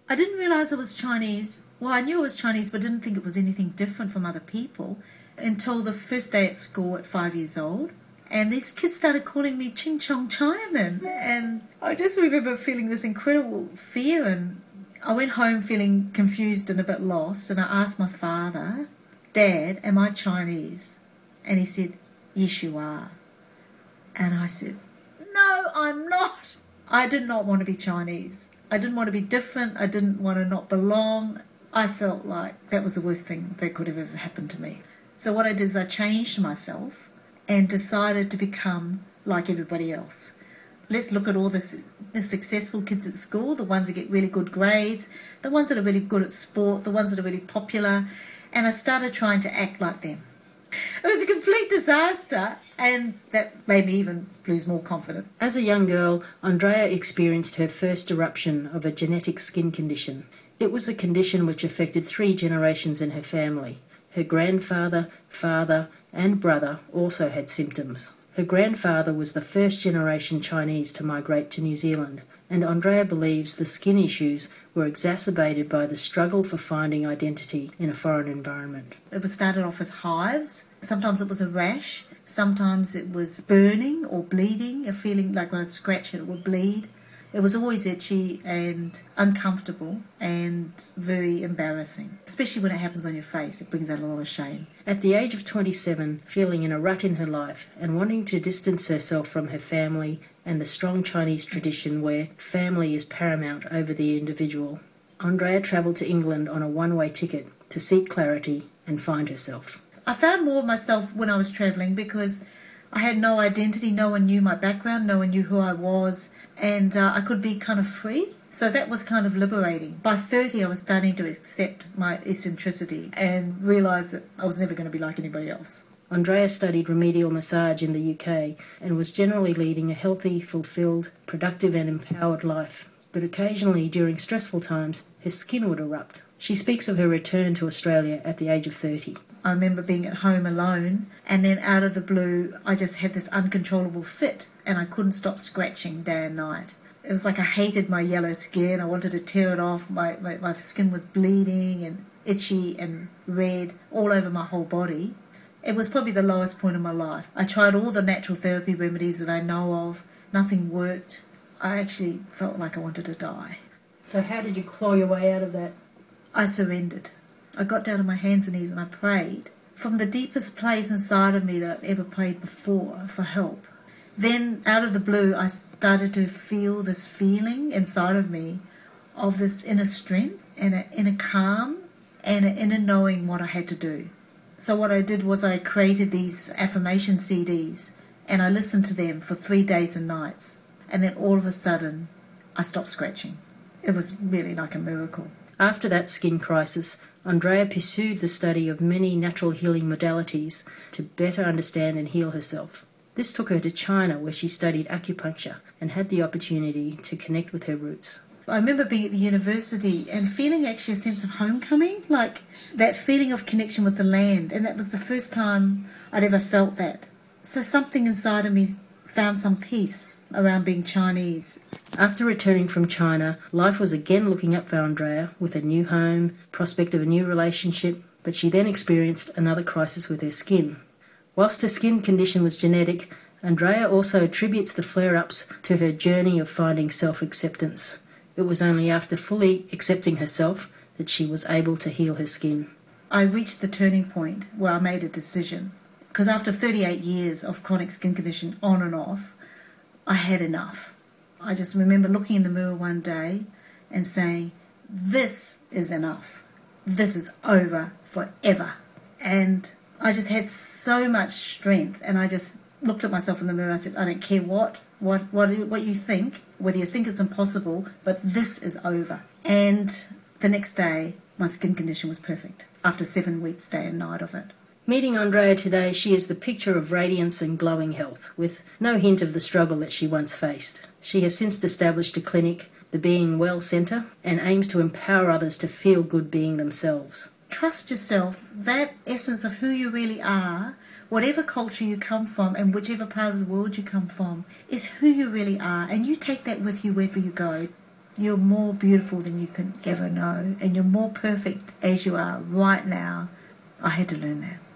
I didn't realise I was Chinese. Well, I knew I was Chinese, but didn't think it was anything different from other people until the first day at school at 5 years old. And these kids started calling me Ching Chong Chinaman. And I just remember feeling this incredible fear. And I went home feeling confused and a bit lost. And I asked my father, Dad, am I Chinese? And he said, yes, you are. And I said, no, I'm not. I did not want to be Chinese. I didn't want to be different. I didn't want to not belong. I felt like that was the worst thing that could have ever happened to me. So what I did is I changed myself and decided to become like everybody else. Let's look at all the successful kids at school, the ones that get really good grades, the ones that are really good at sport, the ones that are really popular. And I started trying to act like them. It was a complete disaster, and that made me even lose more confidence. As a young girl, Andrea experienced her first eruption of a genetic skin condition. It was a condition which affected 3 generations in her family. Her grandfather, father, and brother also had symptoms. Her grandfather was the first-generation Chinese to migrate to New Zealand, and Andrea believes the skin issues were exacerbated by the struggle for finding identity in a foreign environment. It was started off as hives. Sometimes it was a rash. Sometimes it was burning or bleeding, a feeling like when I'd scratch it would bleed. It was always itchy and uncomfortable and very embarrassing, especially when it happens on your face. It brings out a lot of shame. At the age of 27, feeling in a rut in her life and wanting to distance herself from her family and the strong Chinese tradition where family is paramount over the individual, Andrea travelled to England on a one-way ticket to seek clarity and find herself. I found more of myself when I was travelling because I had no identity. No one knew my background. No one knew who I was. And I could be kind of free. So that was kind of liberating. By 30, I was starting to accept my eccentricity and realise that I was never going to be like anybody else. Andrea studied remedial massage in the UK and was generally leading a healthy, fulfilled, productive and empowered life. But occasionally, during stressful times, her skin would erupt. She speaks of her return to Australia at the age of 30. I remember being at home alone, and then out of the blue, I just had this uncontrollable fit, and I couldn't stop scratching day and night. It was like I hated my yellow skin. I wanted to tear it off. My skin was bleeding and itchy and red all over my whole body. It was probably the lowest point of my life. I tried all the natural therapy remedies that I know of. Nothing worked. I actually felt like I wanted to die. So how did you claw your way out of that? I surrendered. I got down on my hands and knees and I prayed from the deepest place inside of me that I'd ever prayed before for help. Then, out of the blue, I started to feel this feeling inside of me of this inner strength and an inner calm and an inner knowing what I had to do. So what I did was I created these affirmation CDs and I listened to them for 3 days and nights. And then all of a sudden, I stopped scratching. It was really like a miracle. After that skin crisis, Andrea pursued the study of many natural healing modalities to better understand and heal herself. This took her to China, where she studied acupuncture and had the opportunity to connect with her roots. I remember being at the university and feeling actually a sense of homecoming, like that feeling of connection with the land, and that was the first time I'd ever felt that. So something inside of me found some peace around being Chinese. After returning from China, life was again looking up for Andrea with a new home, prospect of a new relationship, but she then experienced another crisis with her skin. Whilst her skin condition was genetic, Andrea also attributes the flare-ups to her journey of finding self-acceptance. It was only after fully accepting herself that she was able to heal her skin. I reached the turning point where I made a decision. Because after 38 years of chronic skin condition on and off, I had enough. I just remember looking in the mirror one day and saying, this is enough. This is over forever. And I just had so much strength, and I just looked at myself in the mirror and I said, I don't care what you think, whether you think it's impossible, but this is over. And the next day, my skin condition was perfect after 7 weeks, day and night of it. Meeting Andrea today, she is the picture of radiance and glowing health, with no hint of the struggle that she once faced. She has since established a clinic, the Being Well Centre, and aims to empower others to feel good being themselves. Trust yourself, that essence of who you really are, whatever culture you come from and whichever part of the world you come from, is who you really are, and you take that with you wherever you go. You're more beautiful than you can ever know, and you're more perfect as you are right now. I had to learn that.